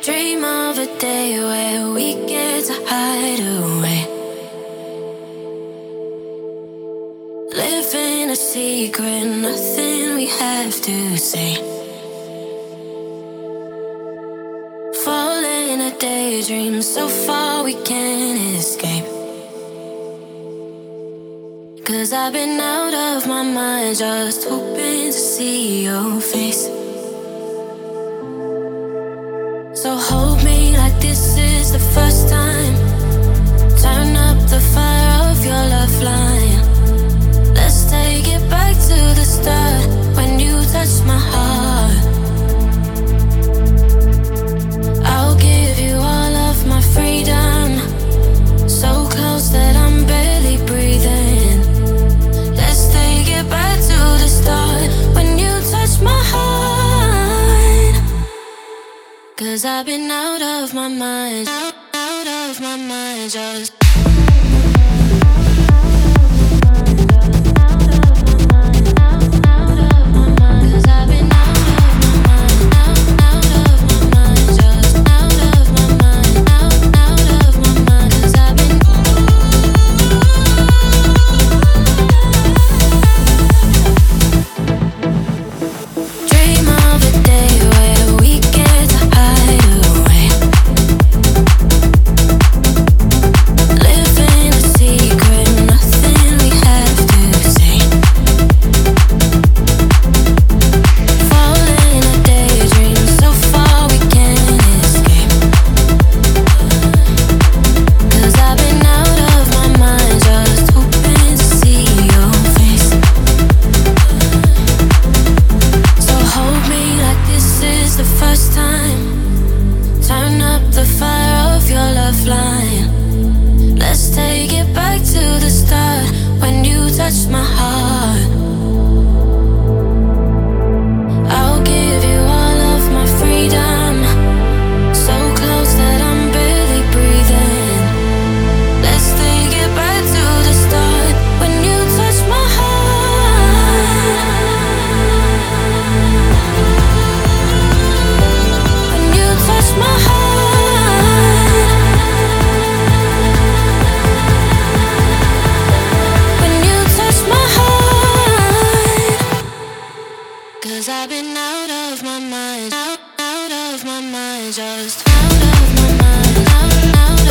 Dream of a day where we get to hide away. Live in a secret, nothing we have to say. Fall in a daydream, so far we can't escape. 'Cause I've been out of my mind, just hoping to see your face. So hold me like this is the first time. Turn up the fire of your love line. Let's take it back to the start, when you touched my heart. I'll give you all of my freedom, so close that I'm barely breathing. Let's take it back to the start, when you touched my heart. 'Cause I've been out of my mind, out of my mind, just I've been out of my mind, out of my mind, just out of my mind, out.